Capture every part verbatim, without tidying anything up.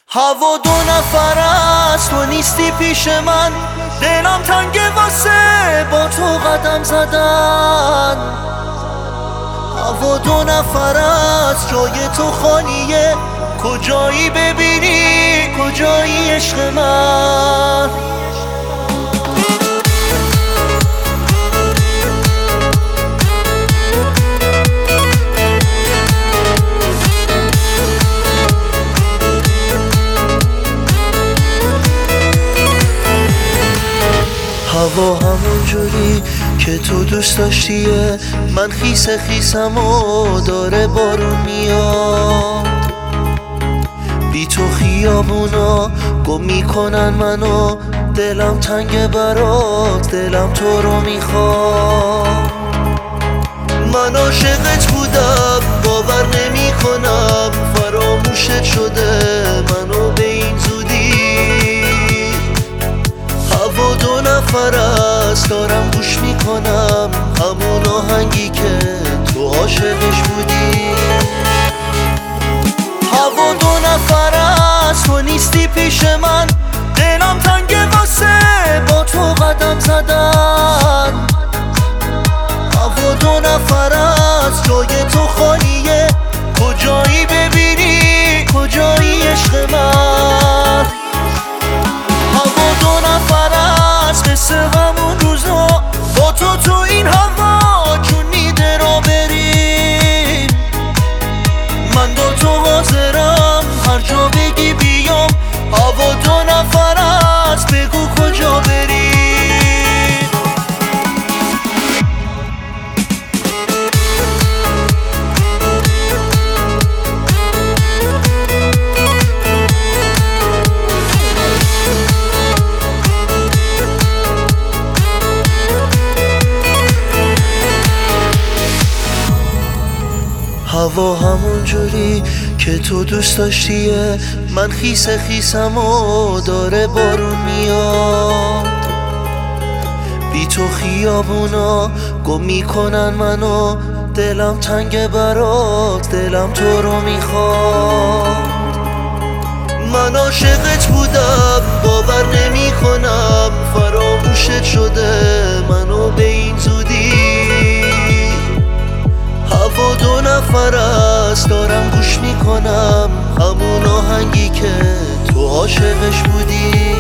هوا دو نفر است، تو نیستی پیش من، دلم تنگه واسه با تو قدم زدن. هوا دو نفر است، جای تو خالیه، کجایی ببینی کجایی عشق من. هوا همون جوری که تو دوست داشتیه، من خیس خیسم و داره بارون میاد. بی تو خیابونا گم میکنن منو، دلم تنگ برات، دلم تو رو میخواد. من عاشقت بودم باور نمی کنم، فراموشت شده منو به این زودی. هوا دو نفر است، دارم گوش میکنم همون آهنگی که تو عاشقش بودی. هوا دو نفر است، تو نیستی پیش من، دلم تنگه واسه با تو قدم زدن. هوا دو نفر است، جای تو خالیه، کجایی ببینی کجایی عشق من. هوا دو نفر است، مثل همون روزا با تو تو این هوا جون میده را بریم. من با تو حاضرم هر جا بگی بیام. هوا دو نفر است، بگو کجا بریم. هوا همون جوری که تو دوست داشتیه، من خیس خیسم و داره بارون میاد. بی تو خیابونا گم میکنن منو، دلم تنگ برات، دلم تو رو میخواد. من عاشقت بودم باور نمی کنم، فراموشت شده منو به این زودی. هوا دو نفر است، دارم گوش میکنم همون آهنگی که تو عاشقش بودی.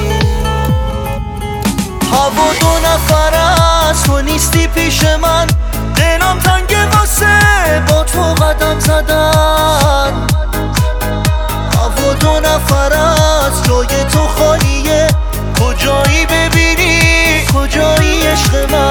هوا دو نفر است، تو نیستی پیش من، دلم تنگه واسه با تو قدم زدن. هوا دو نفر است، جای تو خالیه، کجایی ببینی کجایی عشق من.